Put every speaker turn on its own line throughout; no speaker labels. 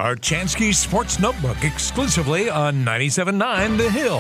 Archansky Sports Notebook exclusively on 97.9 The Hill,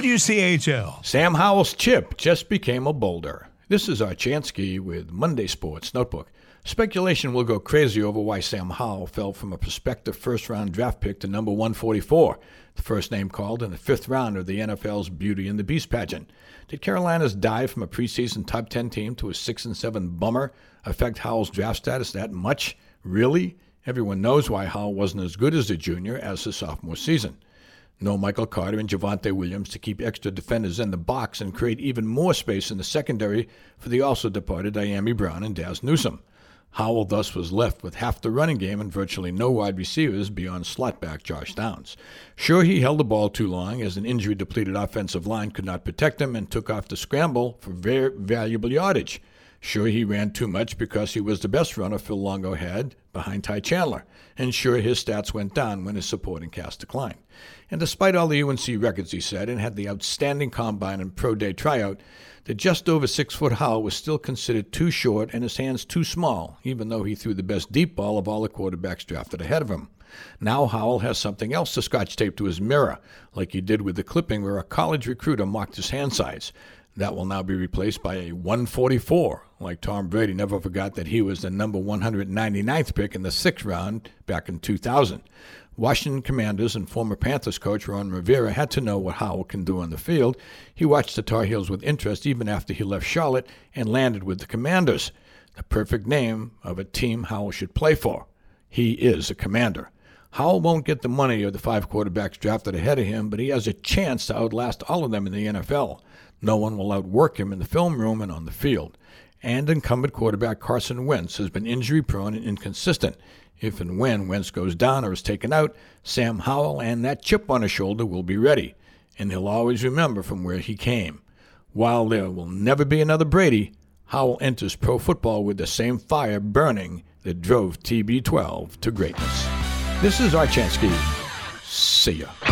WCHL.
Sam Howell's chip just became a boulder. This is Archansky with Monday Sports Notebook. Speculation will go crazy over why Sam Howell fell from a prospective first-round draft pick to number 144, the first name called in the fifth round of the NFL's Beauty and the Beast pageant. Did Carolina's dive from a preseason top 10 team to a 6-7 bummer affect Howell's draft status that much? Really? Everyone knows why Howell wasn't as good as a junior as his sophomore season. No Michael Carter and Javonte Williams to keep extra defenders in the box and create even more space in the secondary for the also departed Dyami Brown and Daz Newsome. Howell thus was left with half the running game and virtually no wide receivers beyond slot back Josh Downs. Sure, he held the ball too long as an injury-depleted offensive line could not protect him and took off the scramble for very valuable yardage. Sure, he ran too much because he was the best runner Phil Longo had behind Ty Chandler. And sure, his stats went down when his supporting cast declined. And despite all the UNC records he set and had the outstanding combine and pro day tryout, the just over 6-foot Howell was still considered too short and his hands too small, even though he threw the best deep ball of all the quarterbacks drafted ahead of him. Now Howell has something else to scotch tape to his mirror, like he did with the clipping where a college recruiter mocked his hand size. That will now be replaced by a 144, like Tom Brady never forgot that he was the number 199th pick in the 6th round back in 2000. Washington Commanders and former Panthers coach Ron Rivera had to know what Howell can do on the field. He watched the Tar Heels with interest even after he left Charlotte and landed with the Commanders, the perfect name of a team Howell should play for. He is a Commander. Howell won't get the money of the 5 quarterbacks drafted ahead of him, but he has a chance to outlast all of them in the NFL. No one will outwork him in the film room and on the field. And incumbent quarterback Carson Wentz has been injury-prone and inconsistent. If and when Wentz goes down or is taken out, Sam Howell and that chip on his shoulder will be ready. And he'll always remember from where he came. While there will never be another Brady, Howell enters pro football with the same fire burning that drove TB12 to greatness. This is Archansky. See ya.